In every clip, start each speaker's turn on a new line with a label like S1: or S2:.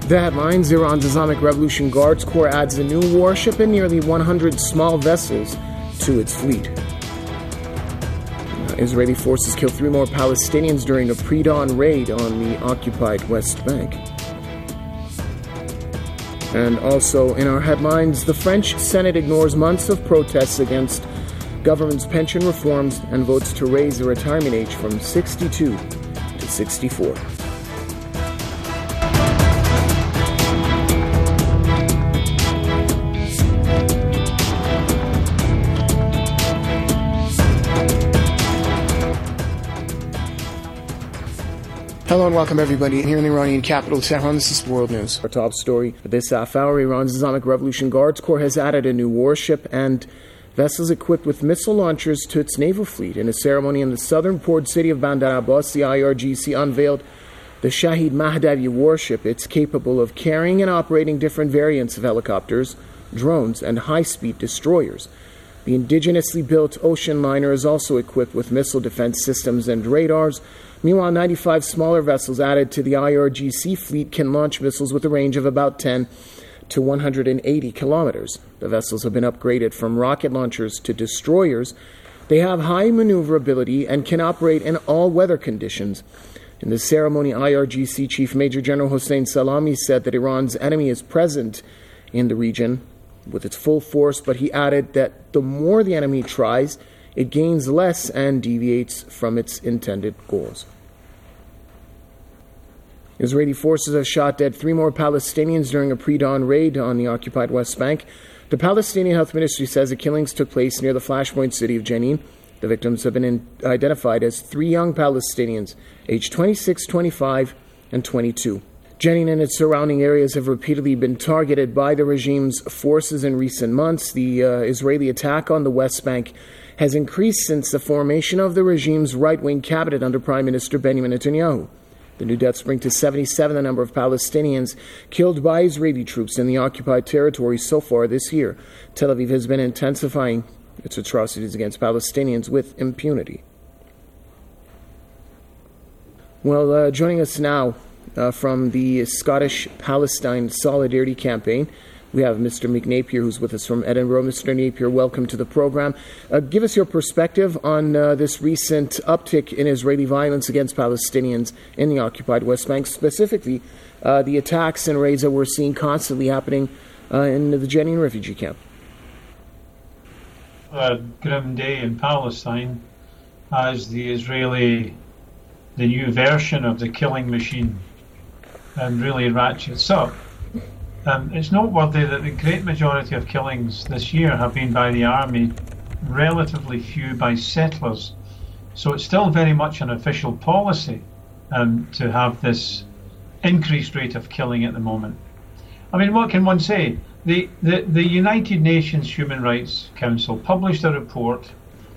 S1: The headlines: Iran's Islamic Revolution Guards Corps adds a new warship and nearly 100 small vessels to its fleet. Israeli forces kill 3 more Palestinians during a pre-dawn raid on the occupied West Bank. And also in our headlines, the French Senate ignores months of protests against government's pension reforms and votes to raise the retirement age from 62 to 64. Hello and welcome everybody here in the Iranian capital, Tehran. This is World News. Our top story this half hour: Iran's Islamic Revolution Guards Corps has added a new warship and vessels equipped with missile launchers to its naval fleet. In a ceremony in the southern port city of Bandar Abbas, the IRGC unveiled the Shahid Mahdavi warship. It's capable of carrying and operating different variants of helicopters, drones, and high-speed destroyers. The indigenously built ocean liner is also equipped with missile defense systems and radars. Meanwhile, 95 smaller vessels added to the IRGC fleet can launch missiles with a range of about 10 to 180 kilometers. The vessels have been upgraded from rocket launchers to destroyers. They have high maneuverability and can operate in all weather conditions. In the ceremony, IRGC Chief Major General Hossein Salami said that Iran's enemy is present in the region with its full force, but he added that the more the enemy tries, it gains less and deviates from its intended goals. Israeli forces have shot dead 3 more Palestinians during a pre-dawn raid on the occupied West Bank. The Palestinian Health Ministry says the killings took place near the flashpoint city of Jenin. The victims have been identified as 3 young Palestinians, aged 26, 25, and 22. Jenin and its surrounding areas have repeatedly been targeted by the regime's forces in recent months. The Israeli attack on the West Bank has increased since the formation of the regime's right-wing cabinet under Prime Minister Benjamin Netanyahu. The new deaths bring to 77 the number of Palestinians killed by Israeli troops in the occupied territory so far this year. Tel Aviv has been intensifying its atrocities against Palestinians with impunity. Well, joining us now from the Scottish Palestine Solidarity Campaign, we have Mr. Mick Napier, who's with us from Edinburgh. Mr. Napier, welcome to the program. Give us your perspective on this recent uptick in Israeli violence against Palestinians in the occupied West Bank, specifically the attacks and raids that we're seeing constantly happening in the Jenin refugee camp.
S2: A grim day in Palestine as the new version of the killing machine really ratchets up. It's noteworthy that the great majority of killings this year have been by the army, relatively few by settlers. So it's still very much an official policy to have this increased rate of killing at the moment. I mean, what can one say? The United Nations Human Rights Council published a report,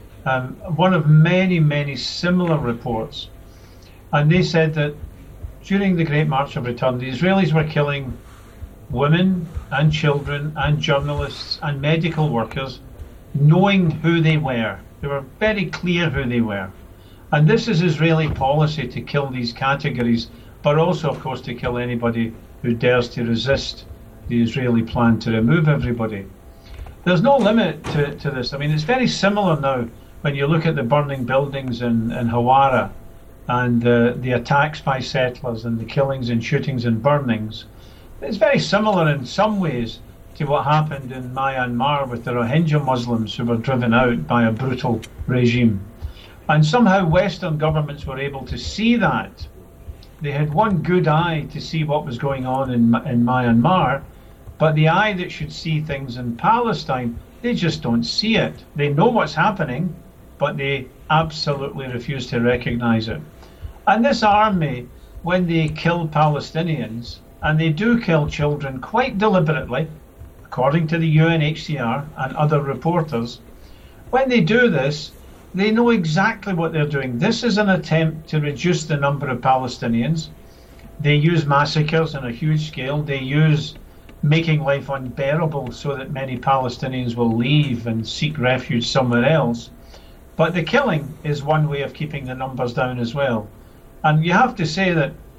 S2: one of many, many similar reports, and they said that during the Great March of Return, the Israelis were killing women and children and journalists and medical workers, knowing who they were. They were very clear who they were. And this is Israeli policy, to kill these categories, but also, of course, to kill anybody who dares to resist the Israeli plan to remove everybody. There's no limit to this. I mean, it's very similar now when you look at the burning buildings in Hawara and the attacks by settlers and the killings and shootings and burnings. It's very similar in some ways to what happened in Myanmar with the Rohingya Muslims who were driven out by a brutal regime. And somehow Western governments were able to see that. They had one good eye to see what was going on in Myanmar, but the eye that should see things in Palestine, they just don't see it. They know what's happening, but they absolutely refuse to recognize it. And this army, when they kill Palestinians, and they do kill children quite deliberately, according to the UNHCR and other reporters, when they do this, they know exactly what they're doing. This is an attempt to reduce the number of Palestinians. They use massacres on a huge scale. They use making life unbearable so that many Palestinians will leave and seek refuge somewhere else. But the killing is one way of keeping the numbers down as well. And you have to say that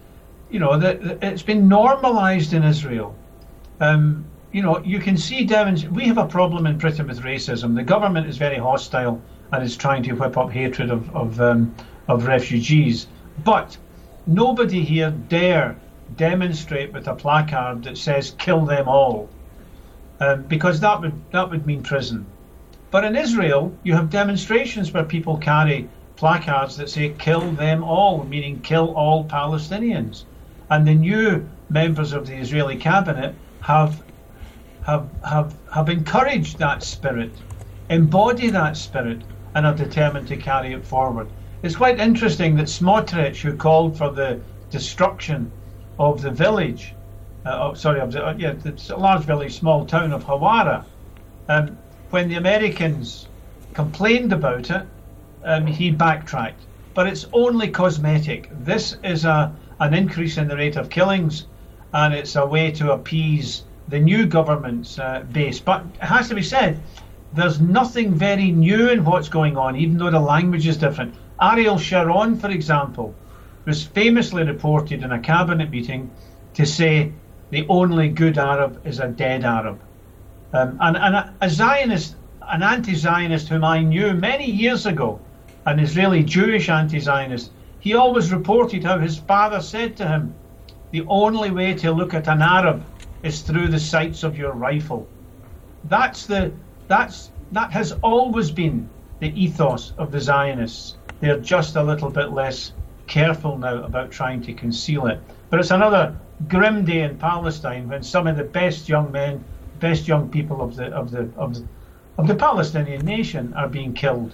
S2: it's been normalized in Israel. You can see we have a problem in Britain with racism. The government is very hostile and is trying to whip up hatred of refugees. But nobody here dare demonstrate with a placard that says "kill them all," because that would mean prison. But in Israel, you have demonstrations where people carry placards that say "kill them all," meaning kill all Palestinians. And the new members of the Israeli cabinet have encouraged that spirit, embody that spirit, and are determined to carry it forward. It's quite interesting that Smotrich, who called for the destruction of the village, the large village, small town of Hawara, when the Americans complained about it, he backtracked. But it's only cosmetic. This is an increase in the rate of killings, and it's a way to appease the new government's base. But it has to be said, there's nothing very new in what's going on, even though the language is different. Ariel Sharon, for example, was famously reported in a cabinet meeting to say the only good Arab is a dead Arab. And a Zionist, an anti-Zionist whom I knew many years ago, an Israeli Jewish anti-Zionist, he always reported how his father said to him, the only way to look at an Arab is through the sights of your rifle. That has always been the ethos of the Zionists. They're just a little bit less careful now about trying to conceal it. But it's another grim day in Palestine when some of the best young men, best young people of the Palestinian nation are being killed.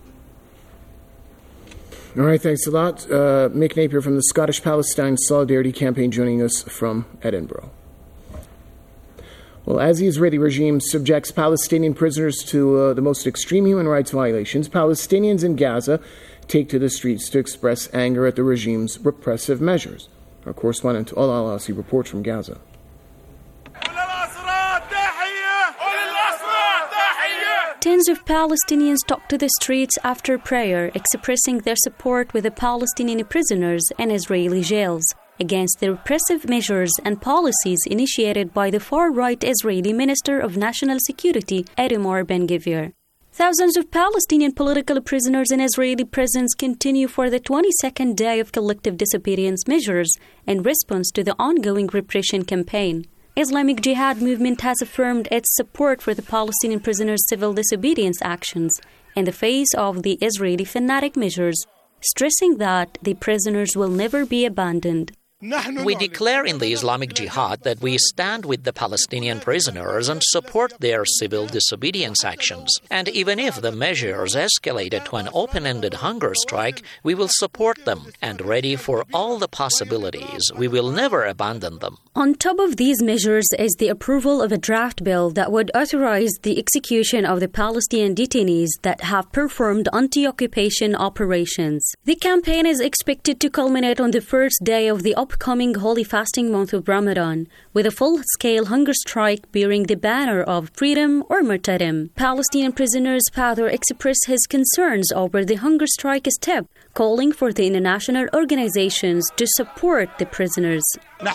S1: All right, thanks a lot. Mick Napier from the Scottish Palestine Solidarity Campaign joining us from Edinburgh. Well, as the Israeli regime subjects Palestinian prisoners to the most extreme human rights violations, Palestinians in Gaza take to the streets to express anger at the regime's repressive measures. Our correspondent Ola Al-Asi reports from Gaza.
S3: Tens of Palestinians took to the streets after prayer, expressing their support with the Palestinian prisoners in Israeli jails against the repressive measures and policies initiated by the far-right Israeli Minister of National Security, Itamar Ben-Gvir. Thousands of Palestinian political prisoners in Israeli prisons continue for the 22nd day of collective disappearance measures in response to the ongoing repression campaign. Islamic Jihad movement has affirmed its support for the Palestinian prisoners' civil disobedience actions in the face of the Israeli fanatic measures, stressing that the prisoners will never be abandoned.
S4: We declare in the Islamic Jihad that we stand with the Palestinian prisoners and support their civil disobedience actions. And even if the measures escalated to an open-ended hunger strike, we will support them and ready for all the possibilities. We will never abandon them.
S3: On top of these measures is the approval of a draft bill that would authorize the execution of the Palestinian detainees that have performed anti-occupation operations. The campaign is expected to culminate on the first day of the upcoming holy fasting month of Ramadan, with a full-scale hunger strike bearing the banner of freedom or martyrdom. Palestinian prisoners' father expressed his concerns over the hunger strike step, calling for the international organizations to support the prisoners.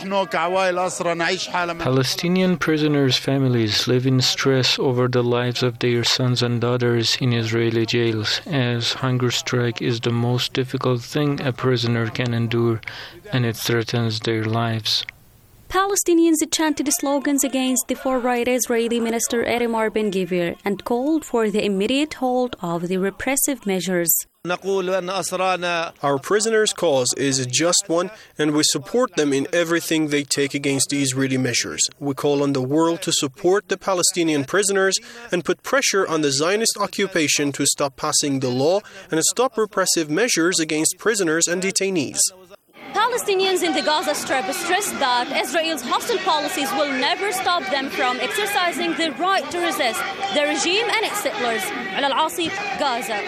S5: Palestinian prisoners' families live in stress over the lives of their sons and daughters in Israeli jails, as hunger strike is the most difficult thing a prisoner can endure, and it threatens their lives.
S3: Palestinians chanted slogans against the far-right Israeli minister Itamar Ben-Gvir and called for the immediate halt of the repressive measures.
S6: Our prisoners' cause is a just one, and we support them in everything they take against the Israeli measures. We call on the world to support the Palestinian prisoners and put pressure on the Zionist occupation to stop passing the law and stop repressive measures against prisoners and detainees.
S3: Palestinians in the Gaza Strip stress that Israel's hostile policies will never stop them from exercising their right to resist the regime and its settlers. Ola Al-Asi, Gaza.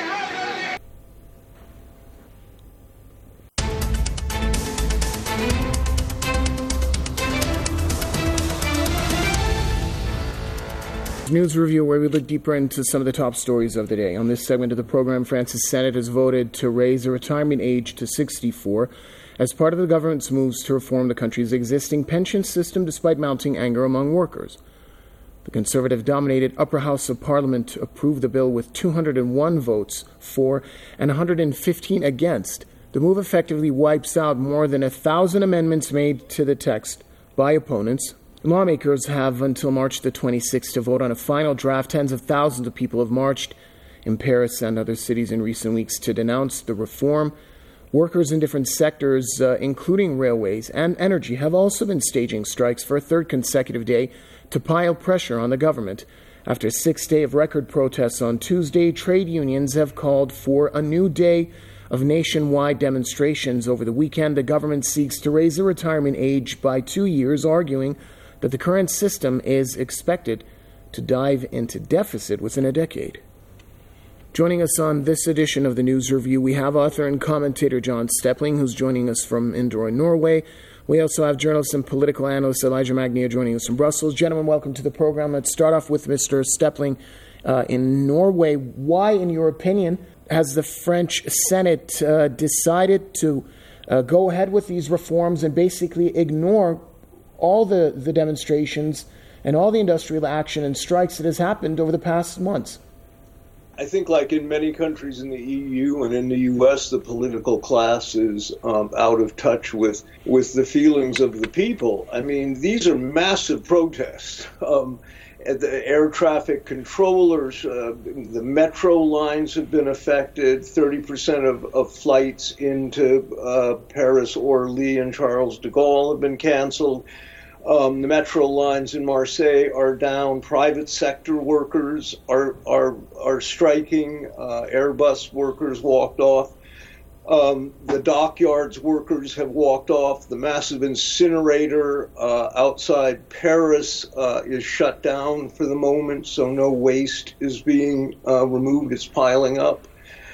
S1: News review where we look deeper into some of the top stories of the day. On this segment of the program, France's Senate has voted to raise the retirement age to 64 as part of the government's moves to reform the country's existing pension system despite mounting anger among workers. The Conservative-dominated Upper House of Parliament approved the bill with 201 votes for and 115 against. The move effectively wipes out more than 1,000 amendments made to the text by opponents. Lawmakers have until March the 26th to vote on a final draft. Tens of thousands of people have marched in Paris and other cities in recent weeks to denounce the reform. Workers in different sectors, including railways and energy, have also been staging strikes for a third consecutive day to pile pressure on the government. After a sixth day of record protests on Tuesday, trade unions have called for a new day of nationwide demonstrations. Over the weekend, the government seeks to raise the retirement age by 2 years, arguing that the current system is expected to dive into deficit within a decade. Joining us on this edition of the News Review, we have author and commentator John Stepling, who's joining us from Indore, Norway. We also have journalist and political analyst Elijah Magnier joining us from Brussels. Gentlemen, welcome to the program. Let's start off with Mr. Stepling in Norway. Why, in your opinion, has the French Senate decided to go ahead with these reforms and basically ignore all the demonstrations and all the industrial action and strikes that has happened over the past months?
S7: I think, like in many countries in the EU and in the US, the political class is out of touch with the feelings of the people. I mean, these are massive protests. The air traffic controllers, the metro lines have been affected. 30% of flights into Paris, Orly, and Charles de Gaulle have been canceled. The metro lines in Marseille are down. Private sector workers are striking. Airbus workers walked off. The dockyards workers have walked off. The massive incinerator outside Paris is shut down for the moment, so no waste is being removed. It's piling up.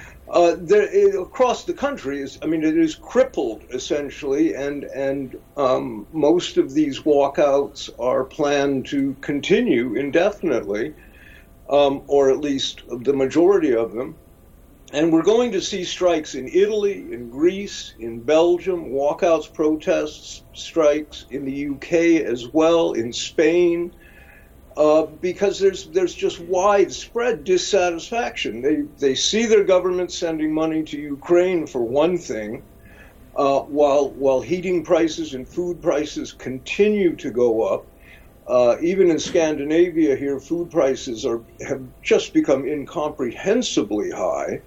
S7: Across the country, it is crippled essentially, and most of these walkouts are planned to continue indefinitely, or at least the majority of them. And we're going to see strikes in Italy, in Greece, in Belgium, walkouts, protests, strikes in the UK as well, in Spain. Because there's just widespread dissatisfaction. They see their government sending money to Ukraine for one thing, while heating prices and food prices continue to go up. Even in Scandinavia here, food prices have just become incomprehensibly high,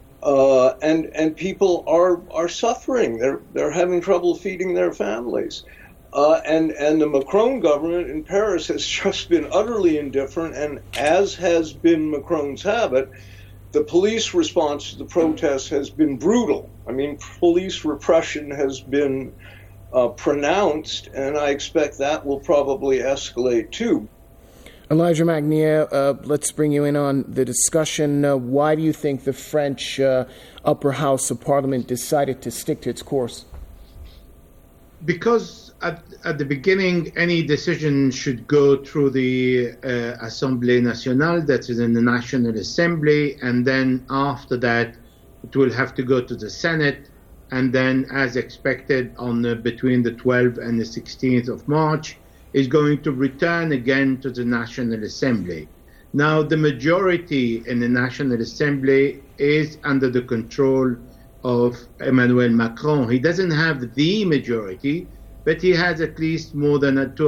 S7: and people are suffering. They're having trouble feeding their families. And the Macron government in Paris has just been utterly indifferent, and as has been Macron's habit, the police response to the protests has been brutal. I mean, police repression has been pronounced, and I expect that will probably escalate too.
S1: Elijah Magnier, let's bring you in on the discussion. Why do you think the French Upper House of Parliament decided to stick to its course?
S8: Because at the beginning, any decision should go through the Assemblée Nationale, that is in the National Assembly, and then after that, it will have to go to the Senate, and then, as expected, between the 12th and the 16th of March, is going to return again to the National Assembly. Now, the majority in the National Assembly is under the control of Emmanuel Macron. He doesn't have the majority, but he has at least more than a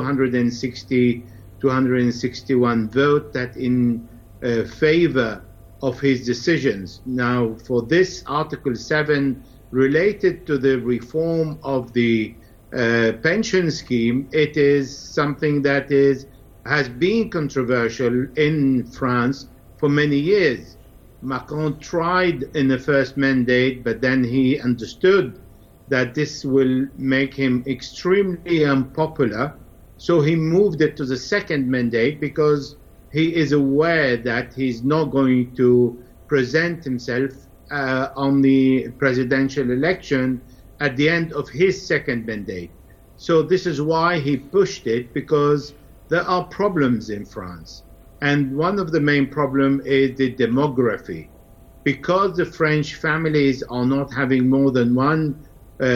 S8: 261 vote that in favor of his decisions. Now, for this Article 7 related to the reform of the pension scheme, it is something that has been controversial in France for many years. Macron tried in the first mandate, but then he understood that this will make him extremely unpopular. So he moved it to the second mandate because he is aware that he's not going to present himself on the presidential election at the end of his second mandate. So this is why he pushed it, because there are problems in France. And one of the main problems is the demography. Because the French families are not having more than one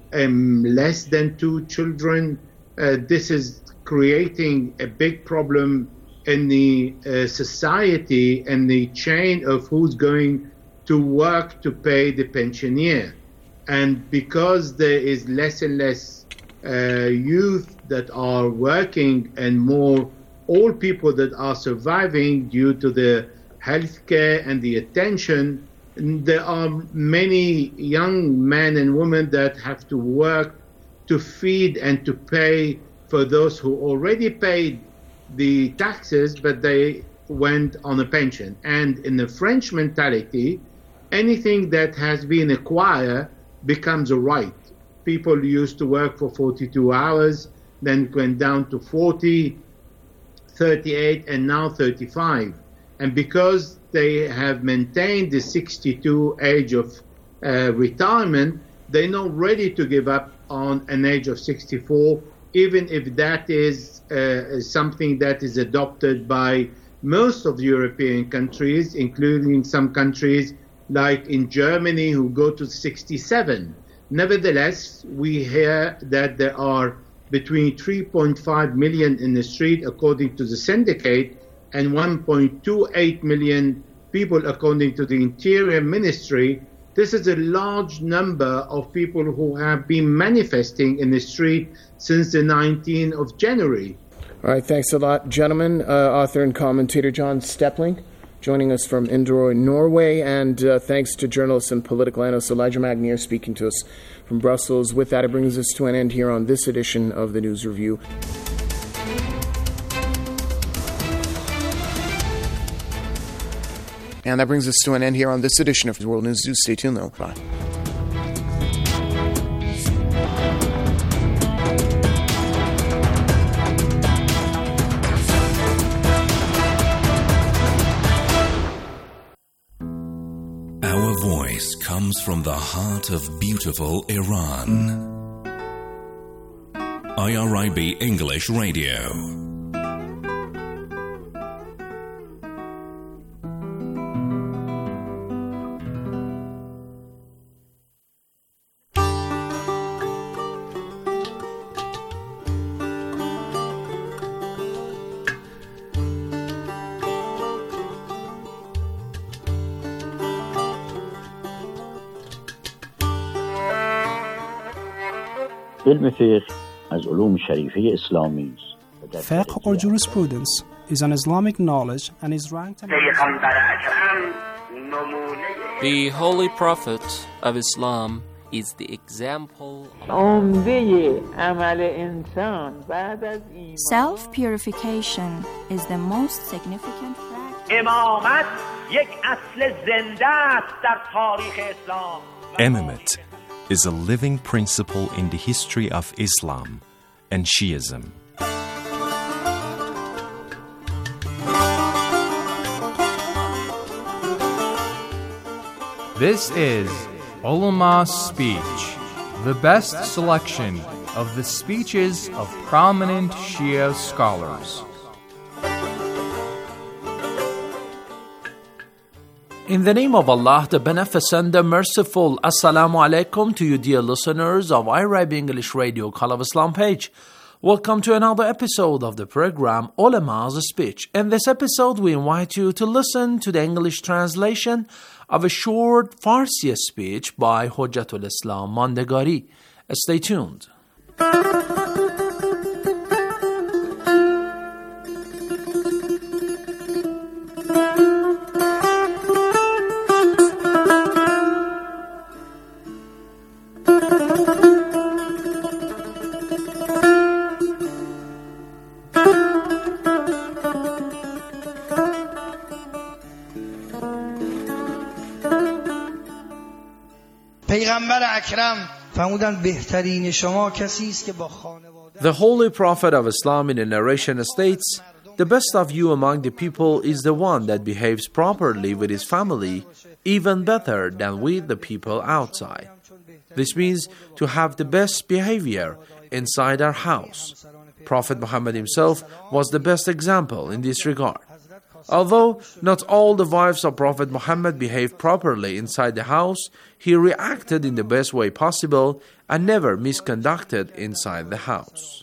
S8: less than 2 children. This is creating a big problem in the society and the chain of who's going to work to pay the pensioner. And because there is less and less youth that are working and more old people that are surviving due to the healthcare and the attention, there are many young men and women that have to work to feed and to pay for those who already paid the taxes, but they went on a pension. And in the French mentality, anything that has been acquired becomes a right. People used to work for 42 hours, then it went down to 40, 38, and now 35. And because they have maintained the 62 age of retirement, they're not ready to give up on an age of 64, even if that is something that is adopted by most of the European countries, including some countries like in Germany who go to 67. Nevertheless, we hear that there are between 3.5 million in the street, according to the syndicate, and 1.28 million people, according to the Interior Ministry. This is a large number of people who have been manifesting in the street since the 19th of January.
S1: All right, thanks a lot, gentlemen. Author and commentator John Stepling joining us from Inderøy, Norway, and thanks to journalist and political analyst Elijah Magnier speaking to us from Brussels. With that, it brings us to an end here on this edition of the News Review. And that brings us to an end here on this edition of World News. Do stay tuned, though. Bye.
S9: Our voice comes from the heart of beautiful Iran. IRIB English Radio.
S10: Fiqh or jurisprudence is an Islamic knowledge and is ranked
S11: The Holy Prophet of Islam is the example.
S12: Self-purification is the most significant practice.
S13: Imamate is a living principle in the history of Islam and Shiism.
S14: This is Ulama's Speech, the best selection of the speeches of prominent Shia scholars.
S15: In the name of Allah, the Beneficent, the Merciful, Assalamu alaikum to you dear listeners of IRIB English Radio Call of Islam page. Welcome to another episode of the program Ulama's Speech. In this episode, we invite you to listen to the English translation of a short Farsi speech by Hujjatul Islam Mandegari. Stay tuned. The Holy Prophet of Islam in a narration states, "The best of you among the people is the one that behaves properly with his family, even better than with the people outside." This means to have the best behavior inside our house. Prophet Muhammad himself was the best example in this regard. Although not all the wives of Prophet Muhammad behaved properly inside the house, he reacted in the best way possible and never misconducted inside the house.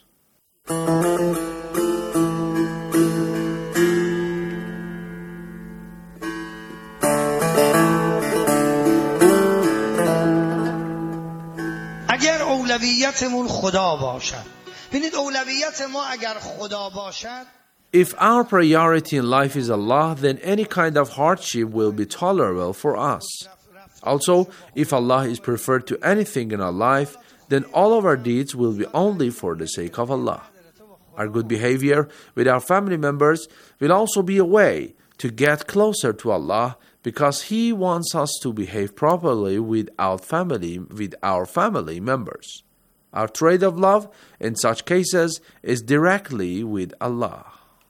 S16: اگر اولویتمون خدا باشد ببینید اولویت ما اگر خدا باشد
S15: If our priority in life is Allah, then any kind of hardship will be tolerable for us. Also, if Allah is preferred to anything in our life, then all of our deeds will be only for the sake of Allah. Our good behavior with our family members will also be a way to get closer to Allah, because He wants us to behave properly with our family members. Our trade of love in such cases is directly with Allah.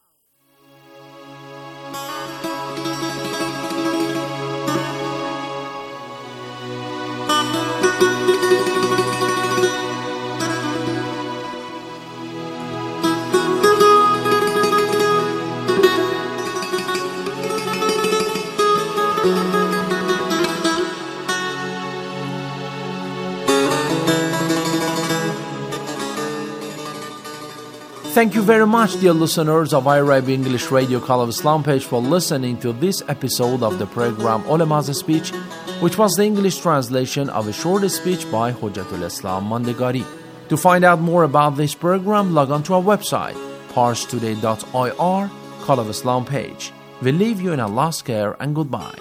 S15: Thank you very much, dear listeners of IRIB English Radio Call of Islam page, for listening to this episode of the program Ulama's Speech, which was the English translation of a short speech by Hujjatul Islam Mandegari. To find out more about this program, log on to our website, parstoday.ir, Call of Islam page. We leave you in Allah's care and goodbye.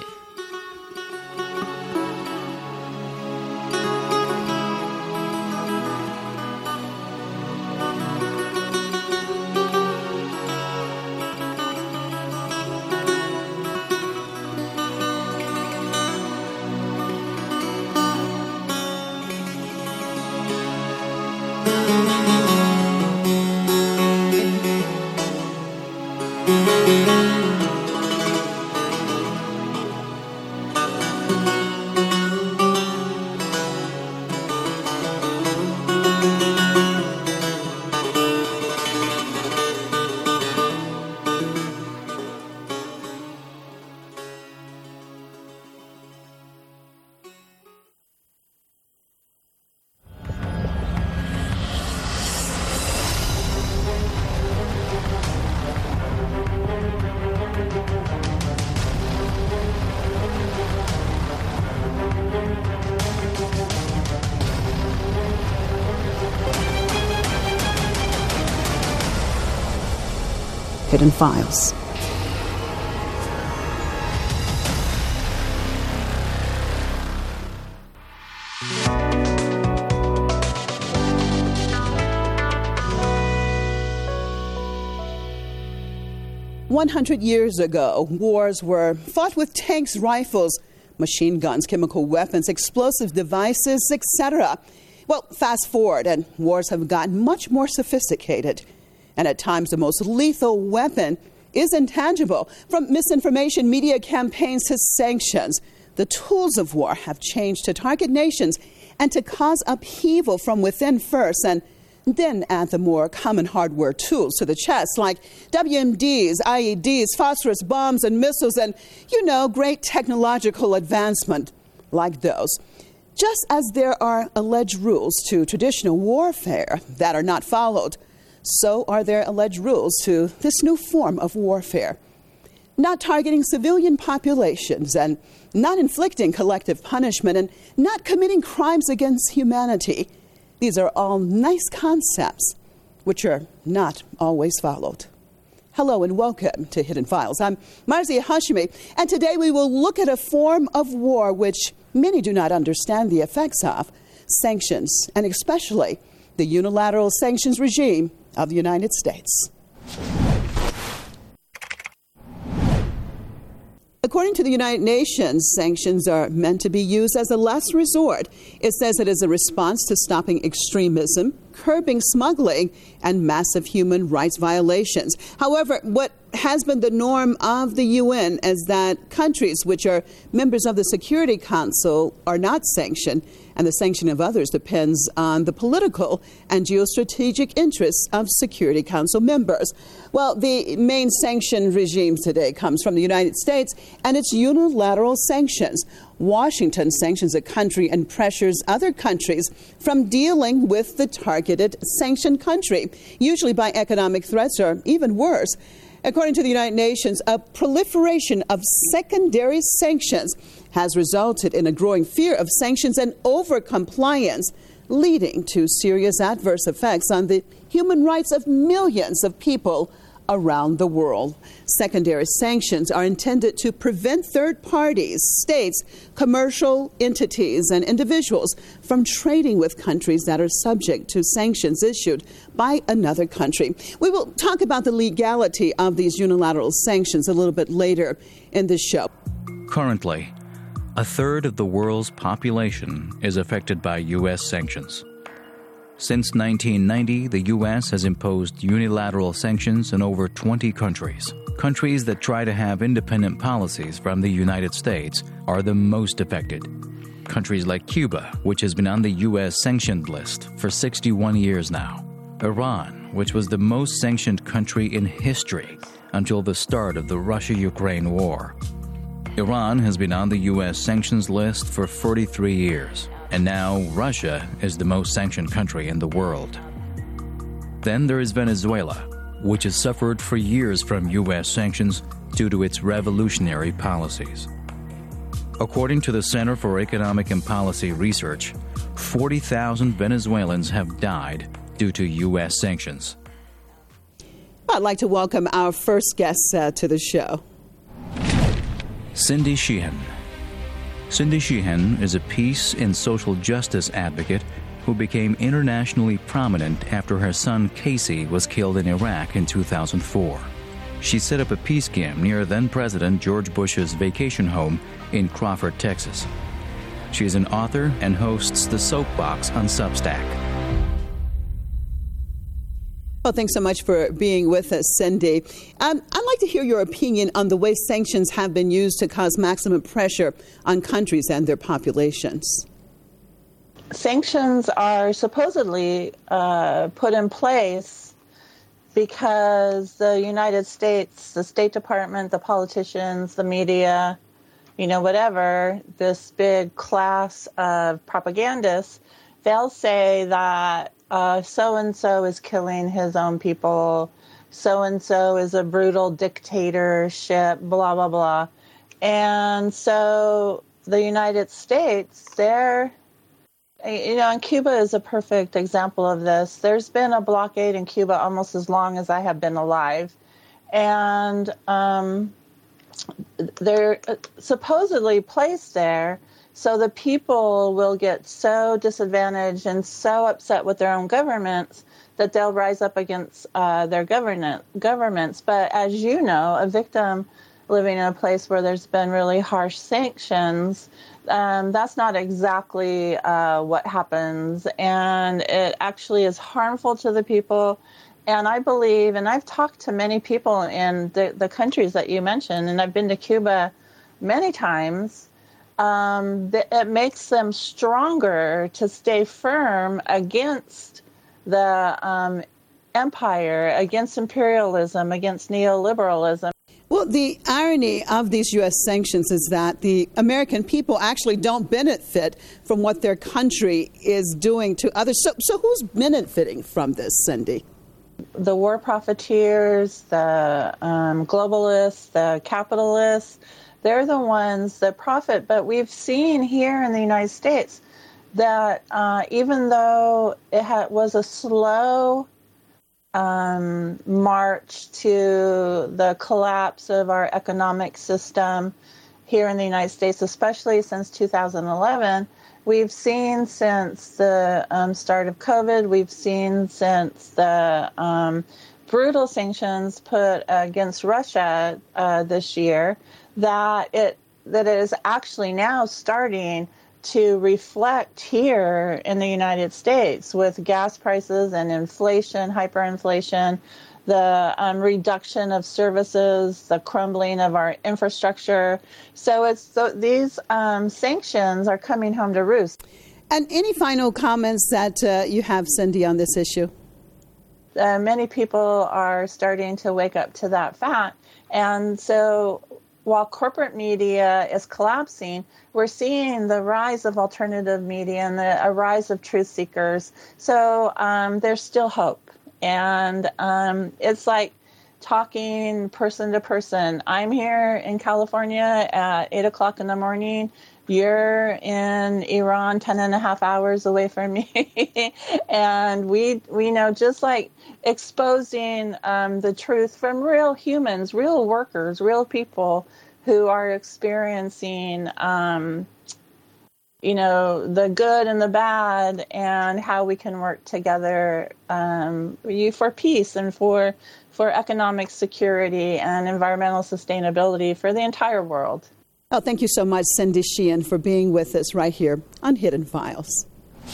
S17: Hidden Files. "100 years ago, wars were fought with tanks, rifles, machine guns, chemical weapons, explosive devices, etc. Well, fast forward, and wars have gotten much more sophisticated. And at times, the most lethal weapon is intangible. From misinformation, media campaigns to sanctions, the tools of war have changed to target nations and to cause upheaval from within first, and then add the more common hardware tools to the chest, like WMDs, IEDs, phosphorus bombs, and missiles, and, great technological advancement like those. Just as there are alleged rules to traditional warfare that are not followed, so are there alleged rules to this new form of warfare. Not targeting civilian populations, and not inflicting collective punishment, and not committing crimes against humanity. These are all nice concepts, which are not always followed. Hello and welcome to Hidden Files. I'm Marzia Hashimi, and today we will look at a form of war which many do not understand the effects of: sanctions, and especially the unilateral sanctions regime of the United States. According to the United Nations, sanctions are meant to be used as a last resort. It says it is a response to stopping extremism, curbing smuggling and massive human rights violations. However, what has been the norm of the UN is that countries which are members of the Security Council are not sanctioned, and the sanction of others depends on the political and geostrategic interests of Security Council members. Well, the main sanction regime today comes from the United States, and it's unilateral sanctions. Washington sanctions a country and pressures other countries from dealing with the targeted sanctioned country, usually by economic threats or even worse. According to the United Nations, a proliferation of secondary sanctions has resulted in a growing fear of sanctions and overcompliance, leading to serious adverse effects on the human rights of millions of people around the world. Secondary sanctions are intended to prevent third parties, states, commercial entities, and individuals from trading with countries that are subject to sanctions issued by another country. We will talk about the legality of these unilateral sanctions a little bit later in this show.
S18: Currently, a third of the world's population is affected by U.S. sanctions. Since 1990, the U.S. has imposed unilateral sanctions in over 20 countries. Countries that try to have independent policies from the United States are the most affected. Countries like Cuba, which has been on the U.S. sanctioned list for 61 years now. Iran, which was the most sanctioned country in history until the start of the Russia-Ukraine war. Iran has been on the U.S. sanctions list for 43 years. And now Russia is the most sanctioned country in the world. Then there is Venezuela, which has suffered for years from U.S. sanctions due to its revolutionary policies. According to the Center for Economic and Policy Research, 40,000 Venezuelans have died due to U.S. sanctions.
S17: I'd like to welcome our first guest to the show.
S18: Cindy Sheehan. Cindy Sheehan is a peace and social justice advocate who became internationally prominent after her son Casey was killed in Iraq in 2004. She set up a peace camp near then-President George Bush's vacation home in Crawford, Texas. She is an author and hosts The Soapbox on Substack.
S17: Well, thanks so much for being with us, Cindy. I'd like to hear your opinion on the way sanctions have been used to cause maximum pressure on countries and their populations.
S19: Sanctions are supposedly put in place because the United States, the State Department, the politicians, the media, whatever, this big class of propagandists, they'll say that so-and-so is killing his own people, so-and-so is a brutal dictatorship, blah, blah, blah. And so the United States, and Cuba is a perfect example of this. There's been a blockade in Cuba almost as long as I have been alive. And they're supposedly placed there so the people will get so disadvantaged and so upset with their own governments that they'll rise up against their governments. But as you know, a victim living in a place where there's been really harsh sanctions, that's not exactly what happens. And it actually is harmful to the people. And I believe, and I've talked to many people in the countries that you mentioned, and I've been to Cuba many times, it makes them stronger to stay firm against the empire, against imperialism, against neoliberalism.
S17: Well, the irony of these U.S. sanctions is that the American people actually don't benefit from what their country is doing to others. So who's benefiting from this, Cindy?
S19: The war profiteers, the globalists, the capitalists, they're the ones that profit. But we've seen here in the United States that even though it was a slow march to the collapse of our economic system here in the United States, especially since 2011, we've seen since the start of COVID, we've seen since the brutal sanctions put against Russia this year, that it is actually now starting to reflect here in the United States with gas prices and inflation, hyperinflation, the reduction of services, the crumbling of our infrastructure. So these sanctions are coming home to roost.
S17: And any final comments that you have, Cindy, on this issue?
S19: Many people are starting to wake up to that fact. And so while corporate media is collapsing, we're seeing the rise of alternative media and a rise of truth seekers. So there's still hope. And it's like talking person to person. I'm here in California at 8 o'clock in the morning. You're in Iran 10 and a half hours away from me. And we know, just like exposing the truth from real humans, real workers, real people who are experiencing, the good and the bad, and how we can work together for peace and for economic security and environmental sustainability for the entire world.
S17: Oh, thank you so much, Cindy Sheehan, for being with us right here on Hidden Files.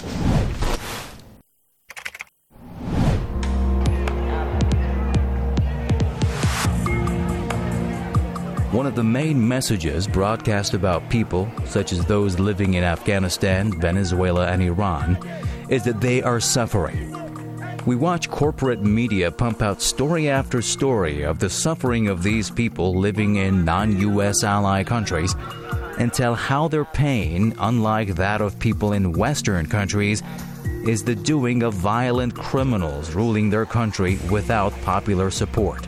S18: One of the main messages broadcast about people, such as those living in Afghanistan, Venezuela, and Iran, is that they are suffering. We watch corporate media pump out story after story of the suffering of these people living in non-U.S. ally countries and tell how their pain, unlike that of people in Western countries, is the doing of violent criminals ruling their country without popular support.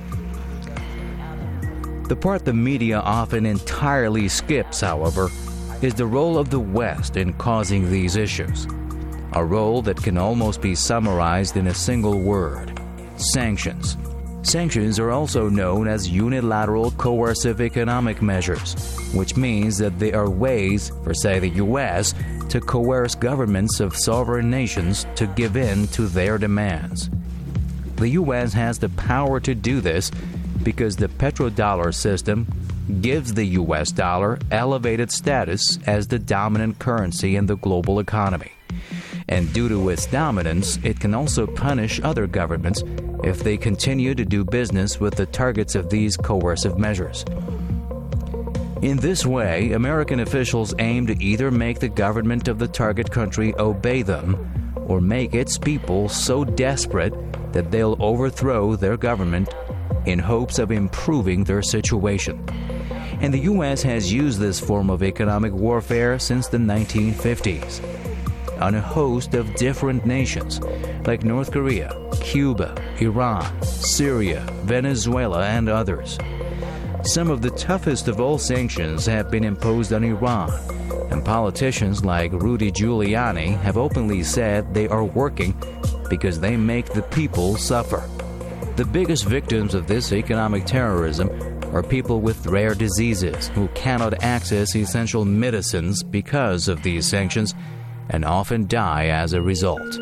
S18: The part the media often entirely skips, however, is the role of the West in causing these issues. A role that can almost be summarized in a single word: sanctions. Sanctions are also known as unilateral coercive economic measures, which means that they are ways for, say, the U.S. to coerce governments of sovereign nations to give in to their demands. The U.S. has the power to do this because the petrodollar system gives the U.S. dollar elevated status as the dominant currency in the global economy. And due to its dominance, it can also punish other governments if they continue to do business with the targets of these coercive measures. In this way, American officials aim to either make the government of the target country obey them, or make its people so desperate that they'll overthrow their government in hopes of improving their situation. And the U.S. has used this form of economic warfare since the 1950s. On a host of different nations like North Korea, Cuba, Iran, Syria, Venezuela, and others. Some of the toughest of all sanctions have been imposed on Iran, and politicians like Rudy Giuliani have openly said they are working because they make the people suffer. The biggest victims of this economic terrorism are people with rare diseases who cannot access essential medicines because of these sanctions, and often die as a result.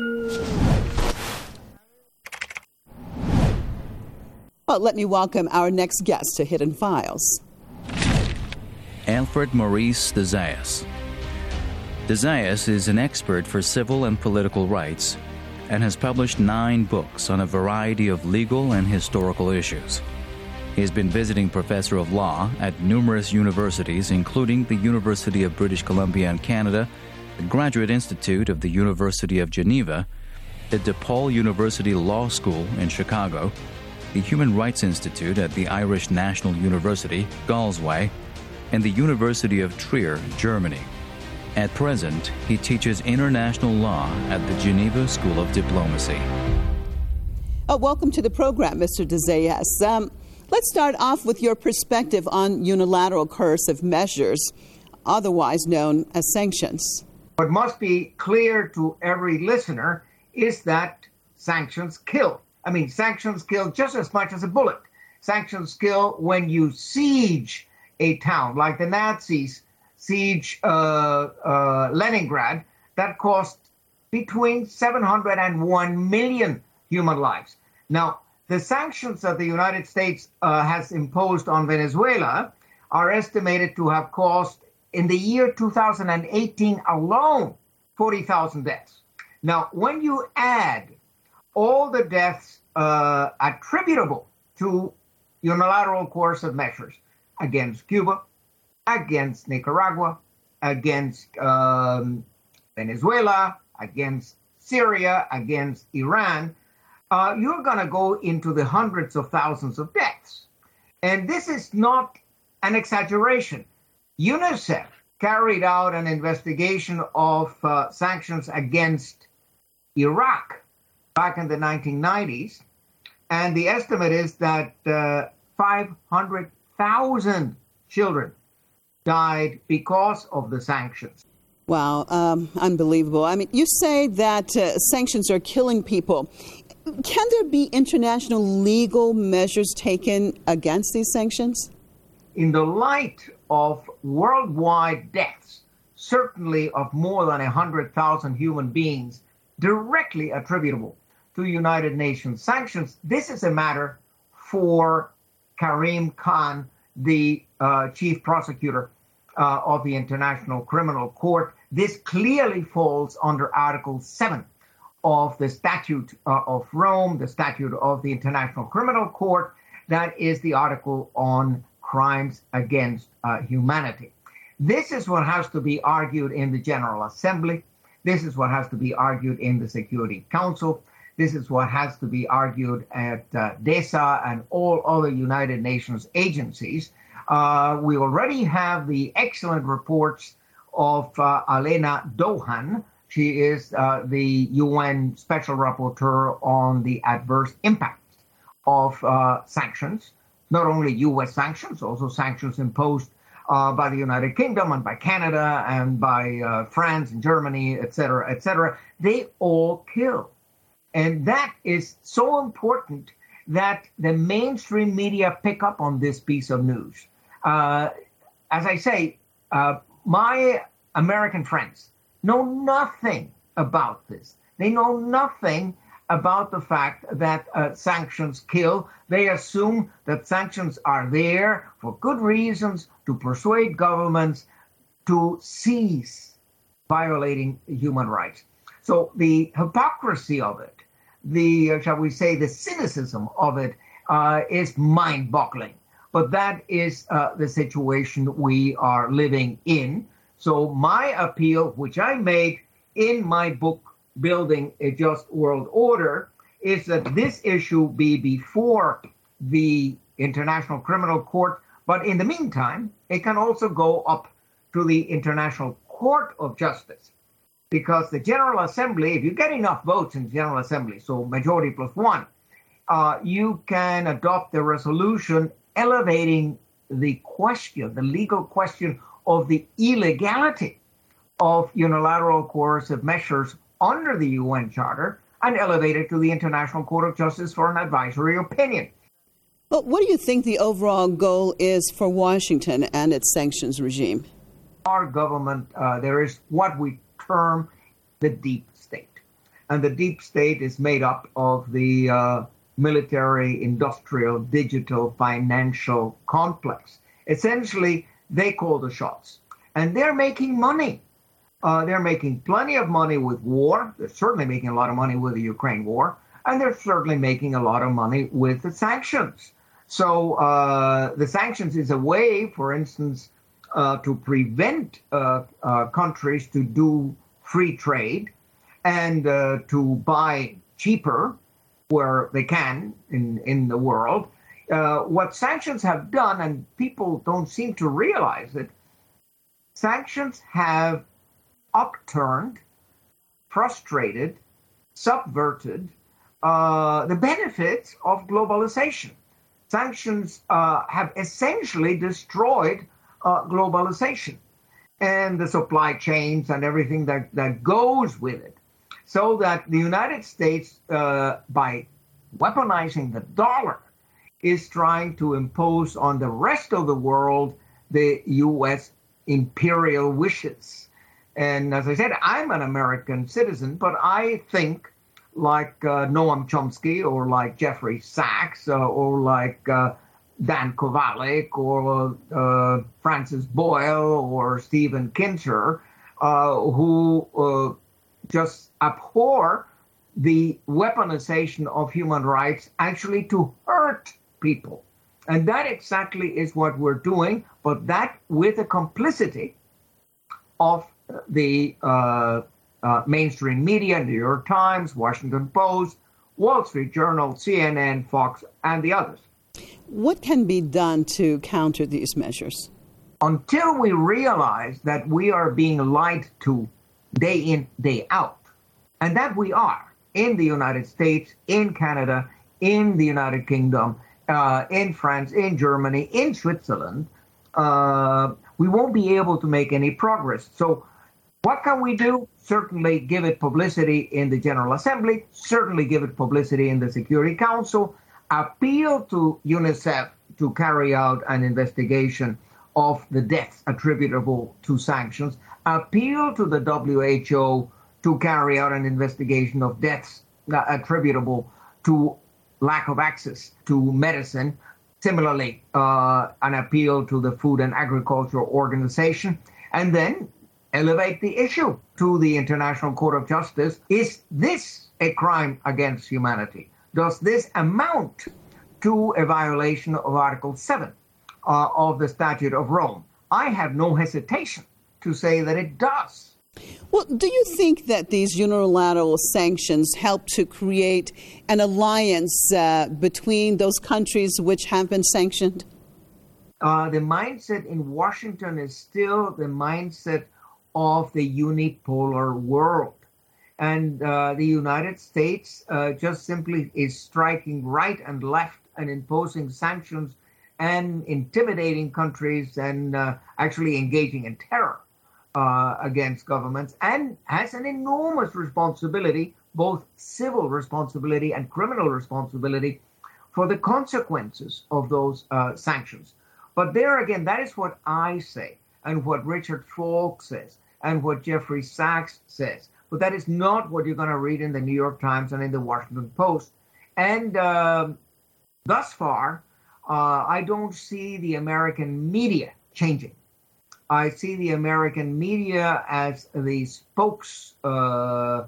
S17: Well, let me welcome our next guest to Hidden Files.
S18: Alfred Maurice de Zayas. De Zayas is an expert for civil and political rights and has published 9 books on a variety of legal and historical issues. He has been visiting professor of law at numerous universities, including the University of British Columbia in Canada, the Graduate Institute of the University of Geneva, the DePaul University Law School in Chicago, the Human Rights Institute at the Irish National University, Galway, and the University of Trier, Germany. At present, he teaches international law at the Geneva School of Diplomacy.
S17: Welcome to the program, Mr. de Zayas. Let's start off with your perspective on unilateral coercive measures, otherwise known as sanctions.
S20: What must be clear to every listener is that sanctions kill. I mean, sanctions kill just as much as a bullet. Sanctions kill when you siege a town, like the Nazis siege Leningrad. That cost between 700 and 1 million human lives. Now, the sanctions that the United States has imposed on Venezuela are estimated to have cost in the year 2018 alone, 40,000 deaths. Now, when you add all the deaths attributable to unilateral coercive measures against Cuba, against Nicaragua, against Venezuela, against Syria, against Iran, you're going to go into the hundreds of thousands of deaths. And this is not an exaggeration. UNICEF carried out an investigation of sanctions against Iraq back in the 1990s, and the estimate is that 500,000 children died because of the sanctions.
S17: Wow, unbelievable. I mean, you say that sanctions are killing people. Can there be international legal measures taken against these sanctions?
S20: In the light of worldwide deaths, certainly of more than 100,000 human beings directly attributable to United Nations sanctions, this is a matter for Karim Khan, the chief prosecutor of the International Criminal Court. This clearly falls under Article 7 of the Statute of Rome, the Statute of the International Criminal Court. That is the article on crimes against humanity. This is what has to be argued in the General Assembly. This is what has to be argued in the Security Council. This is what has to be argued at DESA and all other United Nations agencies. We already have the excellent reports of Alena Dohan. She is the UN Special Rapporteur on the adverse impact of sanctions, not only U.S. sanctions, also sanctions imposed by the United Kingdom and by Canada and by France and Germany, et cetera, et cetera. They all kill. And that is so important that the mainstream media pick up on this piece of news. As I say, my American friends know nothing about this. They know nothing about the fact that sanctions kill. They assume that sanctions are there for good reasons to persuade governments to cease violating human rights. So the hypocrisy of it, the, shall we say, the cynicism of it is mind-boggling. But that is the situation we are living in. So my appeal, which I made in my book, Building a Just World Order, is that this issue be before the International Criminal Court. But in the meantime, it can also go up to the International Court of Justice. Because the General Assembly, if you get enough votes in the General Assembly, so majority plus one, you can adopt a resolution elevating the question, the legal question of the illegality of unilateral coercive measures under the UN Charter and elevate it to the International Court of Justice for an advisory opinion.
S17: Well, what do you think the overall goal is for Washington and its sanctions regime?
S20: Our government, there is what we term the deep state. And the deep state is made up of the military, industrial, digital, financial complex. Essentially, they call the shots. And they're making money. They're making plenty of money with war. They're certainly making a lot of money with the Ukraine war. And they're certainly making a lot of money with the sanctions. So the sanctions is a way, for instance, to prevent countries to do free trade and to buy cheaper where they can in the world. What sanctions have done, and people don't seem to realize it, sanctions have upturned, frustrated, subverted the benefits of globalization. Sanctions have essentially destroyed globalization and the supply chains and everything that goes with it. So that the United States, by weaponizing the dollar, is trying to impose on the rest of the world the U.S. imperial wishes. And as I said, I'm an American citizen, but I think like Noam Chomsky or like Jeffrey Sachs or like Dan Kovalik or Francis Boyle or Stephen Kinzer, who just abhor the weaponization of human rights actually to hurt people. And that exactly is what we're doing, but that with the complicity of the mainstream media, New York Times, Washington Post, Wall Street Journal, CNN, Fox, and the others.
S17: What can be done to counter these measures?
S20: Until we realize that we are being lied to day in, day out, and that we are in the United States, in Canada, in the United Kingdom, in France, in Germany, in Switzerland, we won't be able to make any progress. So what can we do? Certainly give it publicity in the General Assembly, certainly give it publicity in the Security Council, appeal to UNICEF to carry out an investigation of the deaths attributable to sanctions, appeal to the WHO to carry out an investigation of deaths attributable to lack of access to medicine. Similarly, an appeal to the Food and Agriculture Organization, and then elevate the issue to the International Court of Justice. Is this a crime against humanity? Does this amount to a violation of Article 7 of the Statute of Rome? I have no hesitation to say that it does.
S17: Well, do you think that these unilateral sanctions help to create an alliance between those countries which have been sanctioned?
S20: The mindset in Washington is still the mindset of the unipolar world. And the United States just simply is striking right and left and imposing sanctions and intimidating countries and actually engaging in terror against governments, and has an enormous responsibility, both civil responsibility and criminal responsibility, for the consequences of those sanctions. But there again, that is what I say, and what Richard Falk says, and what Jeffrey Sachs says. But that is not what you're going to read in the New York Times and in the Washington Post. And thus far, I don't see the American media changing. I see the American media as the spokesperson,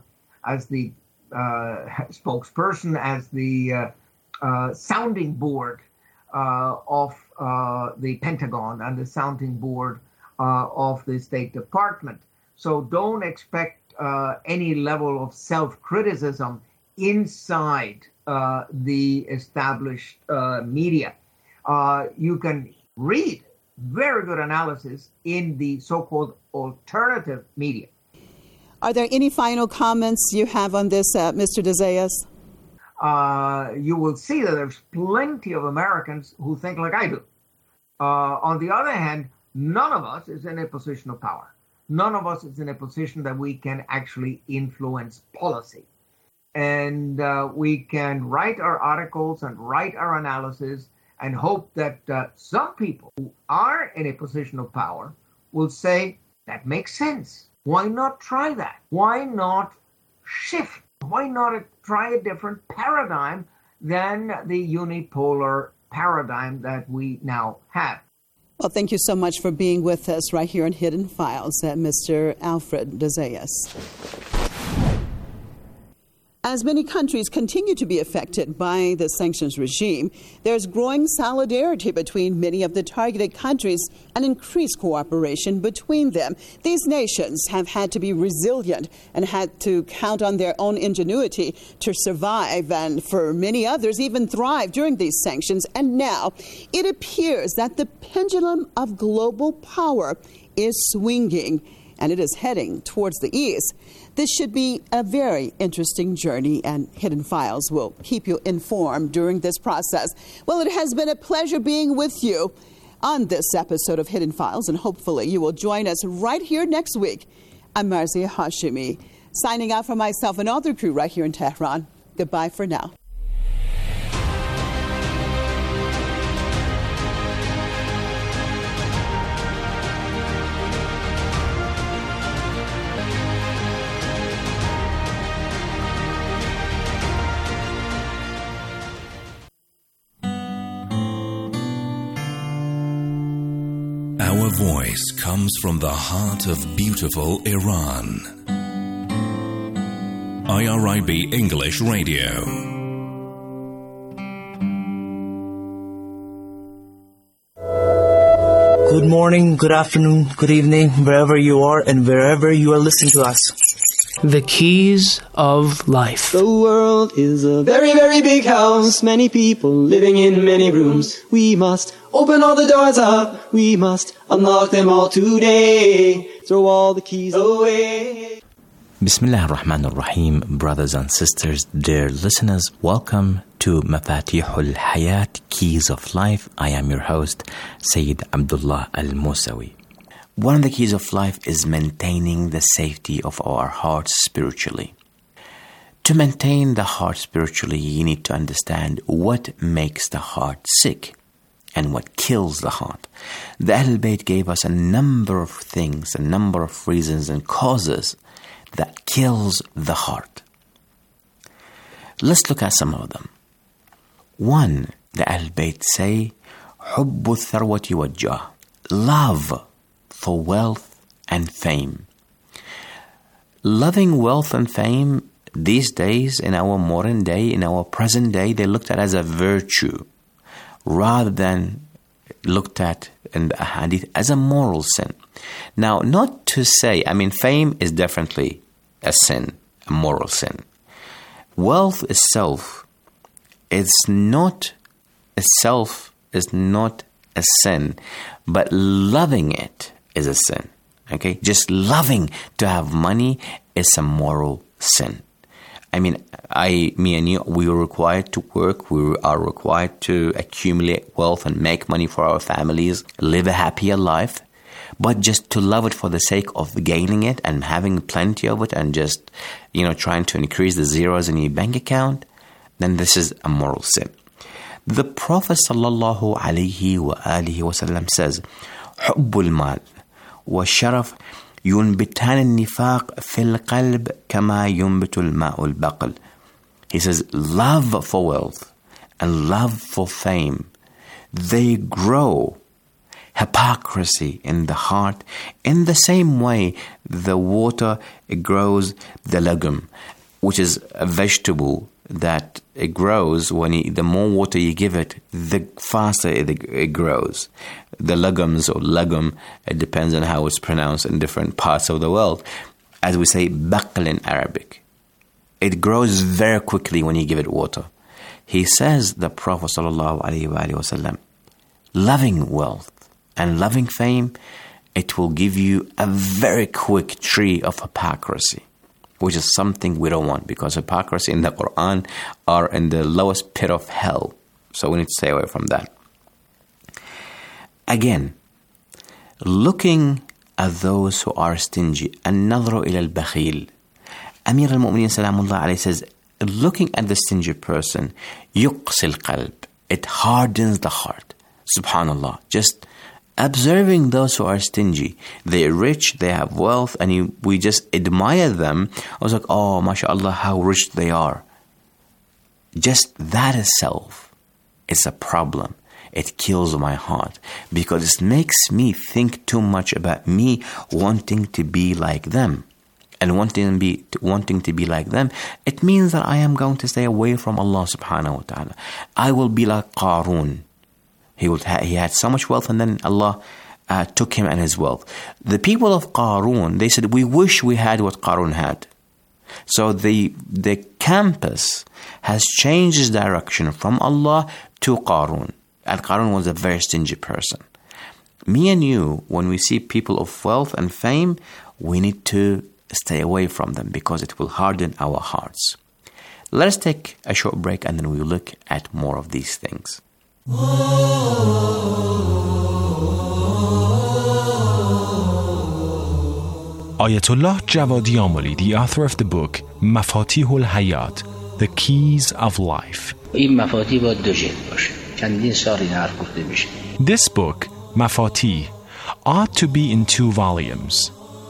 S20: as the sounding board of the Pentagon and the sounding board of the State Department. So don't expect any level of self-criticism inside the established media. You can read very good analysis in the so-called alternative media.
S17: Are there any final comments you have on this, Mr. de Zayas?
S20: You will see that there's plenty of Americans who think like I do. On the other hand, none of us is in a position of power. None of us is in a position that we can actually influence policy. And we can write our articles and write our analysis and hope that some people who are in a position of power will say, that makes sense. Why not try that? Why not shift? Why not try a different paradigm than the unipolar paradigm that we now have?
S17: Well, thank you so much for being with us right here on Hidden Files, Mr. Alfred de Zayas. As many countries continue to be affected by the sanctions regime, there's growing solidarity between many of the targeted countries and increased cooperation between them. These nations have had to be resilient and had to count on their own ingenuity to survive, and for many others, even thrive during these sanctions. And now it appears that the pendulum of global power is swinging, and it is heading towards the east. This should be a very interesting journey, and Hidden Files will keep you informed during this process. Well, it has been a pleasure being with you on this episode of Hidden Files, and hopefully you will join us right here next week. I'm Marzieh Hashimi, signing out for myself and all the crew right here in Tehran. Goodbye for now.
S9: voice comes from the heart of beautiful Iran. IRIB English Radio.
S21: Good morning, good afternoon, good evening, wherever you are and wherever you are listening to us.
S10: The keys of life.
S22: The world is a very, very big house. Many people living in many rooms. We must open all the doors up. We must unlock them all today. Throw all the keys away.
S23: Bismillah ar-Rahman ar-Rahim, brothers and sisters, dear listeners, welcome to Mafatihul Hayat, Keys of Life. I am your host, Sayyid Abdullah Al-Musawi. One of the keys of life is maintaining the safety of our hearts spiritually. To maintain the heart spiritually, you need to understand what makes the heart sick and what kills the heart. The Ahlul Bayt gave us a number of things, a number of reasons and causes that kills the heart. Let's look at some of them. One, the Ahlul Bayt say, حُبُّ الثَّرْوَةِ وَالْجَاهِ, love for wealth and fame. Loving wealth and fame these days, in our modern day, in our present day, they looked at as a virtue rather than looked at in the hadith as a moral sin. Now, not to say, fame is definitely a sin, a moral sin. Wealth itself is not a sin, but loving it is a sin. Okay? Just loving to have money is a moral sin. Me and you, we are required to work. We are required to accumulate wealth and make money for our families, live a happier life. But just to love it for the sake of gaining it and having plenty of it and just, trying to increase the zeros in your bank account, then this is a moral sin. The Prophet sallallahu alaihi wa alihi wasallam says, حُبُّ الْمَالِ وَالشَّرَفِ ينبتان النفاق في القلب كما ينبت الماء البقل. He says, love for wealth and love for fame, they grow hypocrisy in the heart in the same way the water grows the legume, which is a vegetable that it grows the more water you give it, the faster it grows. The legumes or legum, it depends on how it's pronounced in different parts of the world. As we say, baql in Arabic. It grows very quickly when you give it water. He says, the Prophet ﷺ, loving wealth and loving fame, it will give you a very quick tree of hypocrisy, which is something we don't want, because hypocrisy in the Quran are in the lowest pit of hell. So we need to stay away from that. Again, looking at those who are stingy, النظر إلى البخيل. Amir al-Mu'mineen Salamullah alayhi says, looking at the stingy person, يقسي القلب, it hardens the heart. Subhanallah, just observing those who are stingy, they're rich, they have wealth, and we just admire them. I was like, oh, mashallah, how rich they are. Just that itself is a problem. It kills my heart because it makes me think too much about me wanting to be like them. And wanting to be like them, it means that I am going to stay away from Allah subhanahu wa ta'ala. I will be like Qarun. He had so much wealth, and then Allah took him and his wealth. The people of Qarun, they said, we wish we had what Qarun had. So the campus has changed its direction from Allah to Qarun. And Qarun was a very stingy person. Me and you, when we see people of wealth and fame, we need to stay away from them because it will harden our hearts. Let us take a short break and then we will look at more of these things.
S13: Ayatollah Javadi Amoli, the author of the book Mafatihul Hayat, The Keys of Life. This book, Mafatih, ought to be in 2 volumes.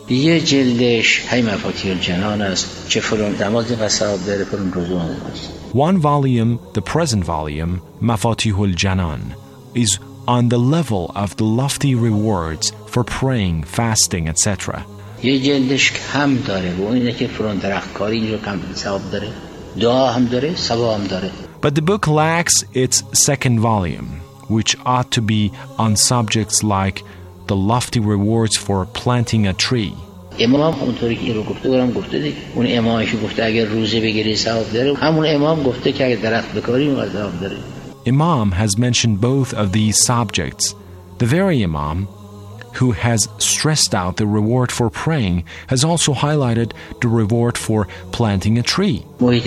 S13: One volume, the present volume, Mafatihul Janan, is on the level of the lofty rewards for praying, fasting, etc.
S2: یه جلدش کم داره و اینه که فرون درختکاری اینجا کم ثواب داره دعا هم داره ثواب هم داره.
S13: But the book lacks its second volume, which ought to be on subjects like the lofty rewards for planting a tree.
S2: امام اونطوری که این رو گفته برام گفته دیگه. اون امامش گفته اگر روزه بگیری ثواب داره. همون امام گفته که اگر درخت بکاری اون ثواب داره.
S13: Imam has mentioned both of these subjects. The very Imam who has stressed out the reward for praying has also highlighted the reward for planting a tree.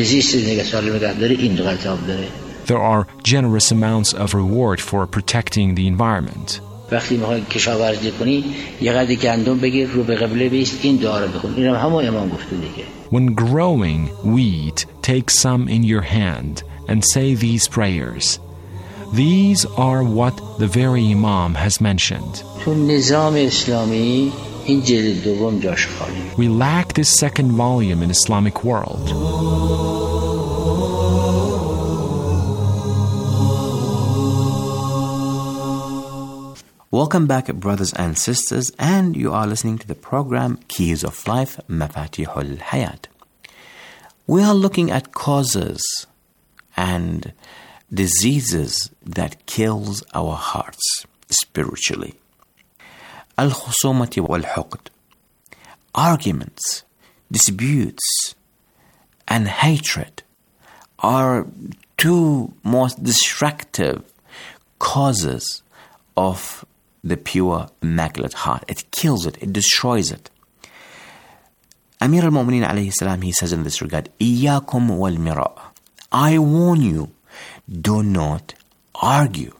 S13: There are generous amounts of reward for protecting the environment. When growing wheat, take some in your hand and say these prayers. These are what the very Imam has mentioned. We lack this second volume in Islamic world.
S23: Welcome back, brothers and sisters, and you are listening to the program Keys of Life, Mafatihul Hayat. We are looking at causes and diseases that kills our hearts spiritually. Al-khusumati wal-huqd, arguments, disputes, and hatred are two most destructive causes of the pure immaculate heart. It kills it, it destroys it. Amir al-Mu'mineen alayhi salam, he says in this regard, Iyakum wal-mira', I warn you, do not argue.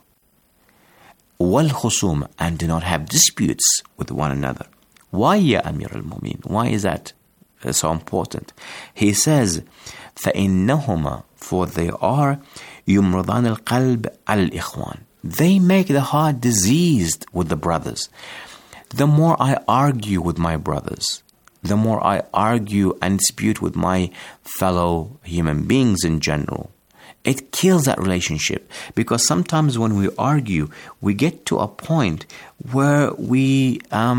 S23: Wal-khusum, and do not have disputes with one another. Why, ya Amir al-Mu'mineen? Why is that so important? He says, فَإِنَّهُمَا, for they are يُمْرِضَانِ الْقَلْبِ عَلَى الْإِخْوَانِ, they make the heart diseased with the brothers. The more I argue with my brothers, the more I argue and dispute with my fellow human beings in general, it kills that relationship. Because sometimes when we argue, we get to a point where we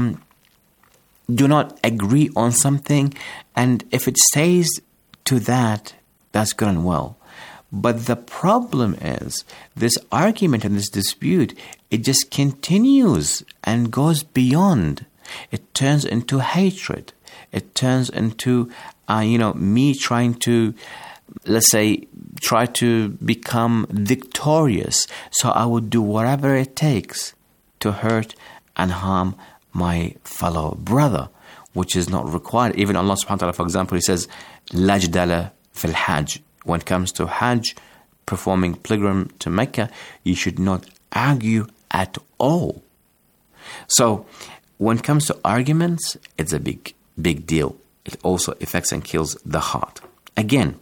S23: do not agree on something, and if it stays to that, that's good and well. But the problem is, this argument and this dispute, it just continues and goes beyond. It turns into hatred. It turns into, me trying to, let's say, try to become victorious. So I would do whatever it takes to hurt and harm my fellow brother, which is not required. Even Allah subhanahu wa ta'ala, for example, He says, La jdala fil hajj. When it comes to Hajj, performing pilgrim to Mecca, you should not argue at all. So, when it comes to arguments, it's a big deal. It also affects and kills the heart. Again,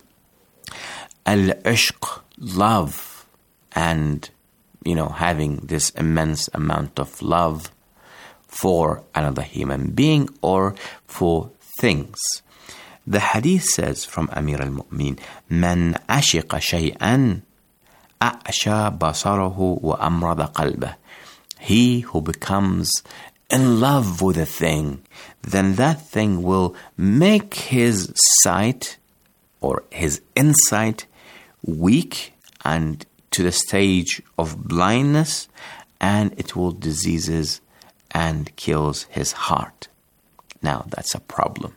S23: al-ishq, love, and, having this immense amount of love for another human being or for things. The hadith says from Amir al-Mu'min, Man ashiqa shay'an a'sha basarahu wa amrada qalbah. He who becomes in love with a thing, then that thing will make his sight or his insight weak and to the stage of blindness, and it will diseases and kills his heart. Now that's a problem.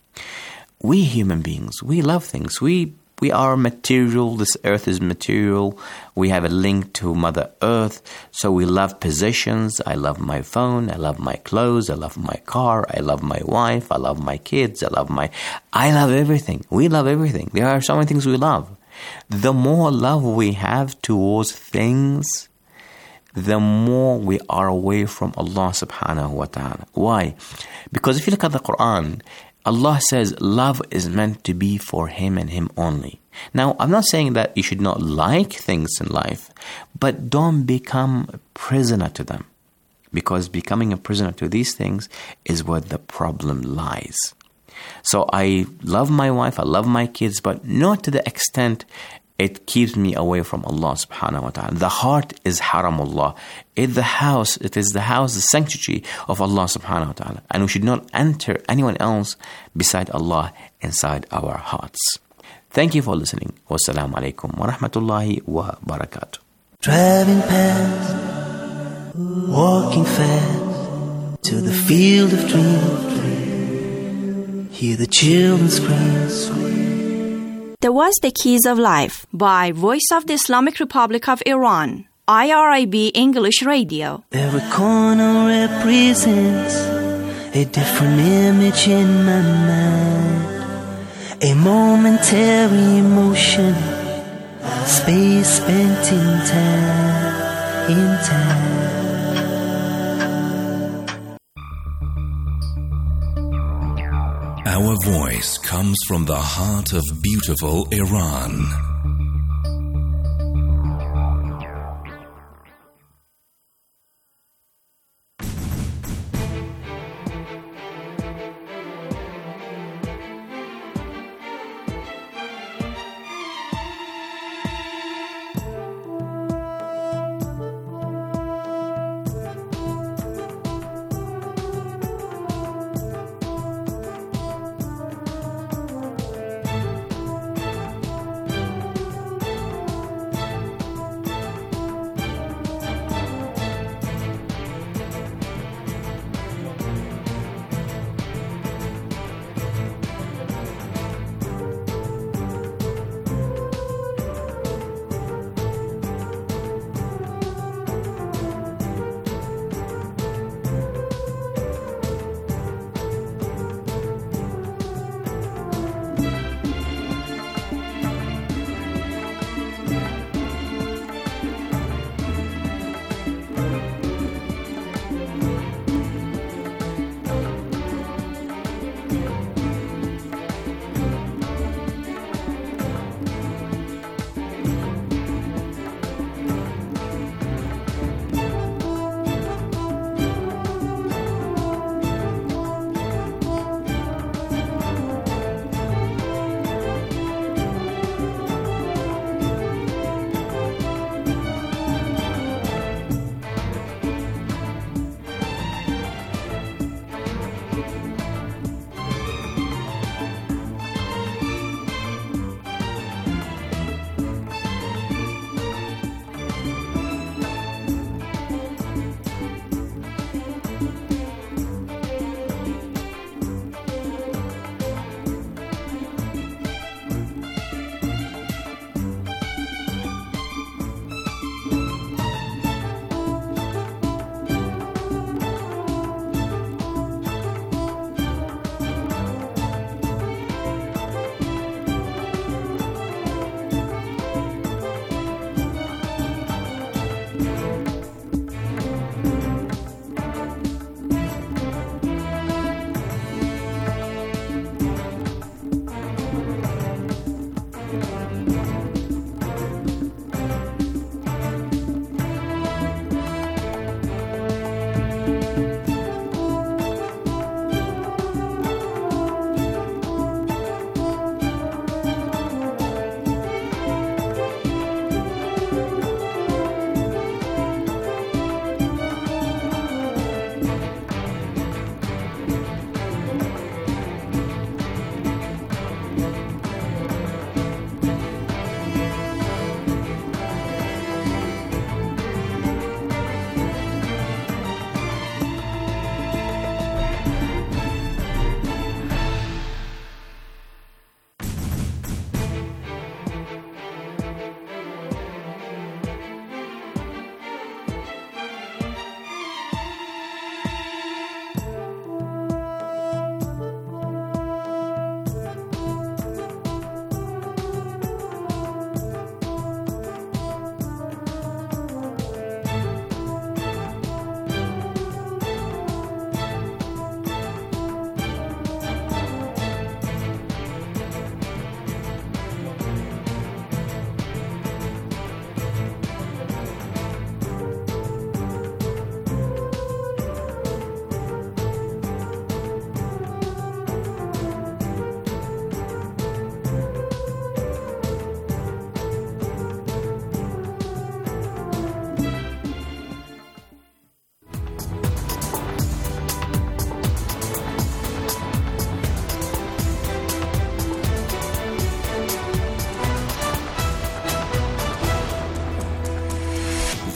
S23: We human beings, we love things. We are material. This earth is material. We have a link to Mother Earth. So we love possessions. I love my phone. I love my clothes. I love my car. I love my wife. I love my kids. I love everything. We love everything. There are so many things we love. The more love we have towards things, the more we are away from Allah subhanahu wa ta'ala. Why? Because if you look at the Quran, Allah says love is meant to be for Him and Him only. Now, I'm not saying that you should not like things in life, but don't become a prisoner to them. Because becoming a prisoner to these things is where the problem lies. So I love my wife, I love my kids, but not to the extent it keeps me away from Allah subhanahu wa ta'ala. The heart is haramullah. It is the house, the sanctuary of Allah subhanahu wa ta'ala. And we should not enter anyone else beside Allah inside our hearts. Thank you for listening. Wassalamu alaikum wa rahmatullahi wa barakatuh.
S21: Driving past, walking fast to the field of dreams. Hear the children scream.
S12: There was The Keys of Life by Voice of the Islamic Republic of Iran, IRIB English Radio.
S21: Every corner represents a different image in my mind. A momentary emotion, space spent in time.
S9: Our voice comes from the heart of beautiful Iran.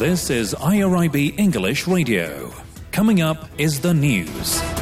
S9: This is IRIB English Radio. Coming up is the news.